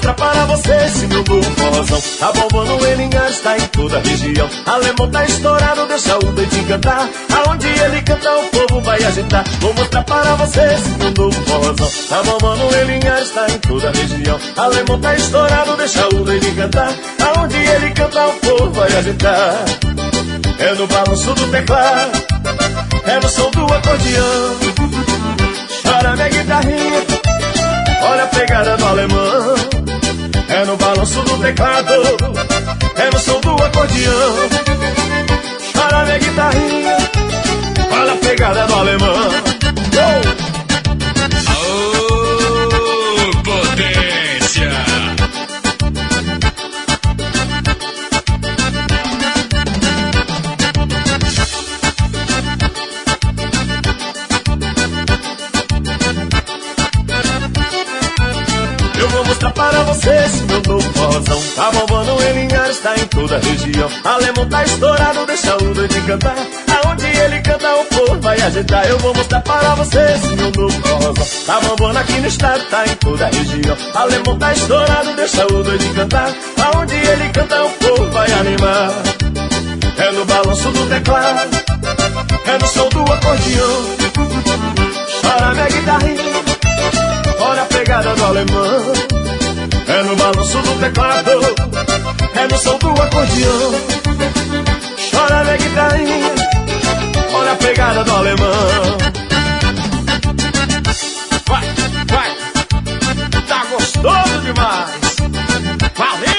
mostrar para você esse meu novo forrozão. Tá bombando em Linhares, tá em toda a região. Alemão tá estourado, deixa o doidinho cantar. Aonde ele canta o povo vai agitar. Vou mostrar para você esse meu novo forrozão. Tá bombando em Linhares, tá em toda a região. Alemão tá estourado, deixa o doidinho cantar. Aonde ele canta o povo vai agitar. É no balanço do teclado, é no som do acordeão. Chora minha guitarrinha, olha a pegada do alemão. É no balanço do teclado, é no som do acordeão. Chora minha guitarrinha, olha a pegada do alemão. Aô, potência! Eu vou mostrar para você esse meu novo forrozão. Tá bombando em Linhares, tá em toda a região. Alemão tá estourado, deixa o doido cantar. Aonde ele canta o povo vai agitar. Eu vou mostrar para você esse meu novo forrozão. Tá bombando aqui no estado, tá em toda a região. Alemão tá estourado, deixa o doido cantar. Aonde ele canta o povo vai animar. É no balanço do teclado, é no som do acordeão. Chora minha guitarrinha, olha a pegada do alemão. É no balanço do teclado, é no som do acordeão. Chora minha guitarrinha, olha a pegada do alemão. Vai, vai, tá gostoso demais. Valeu!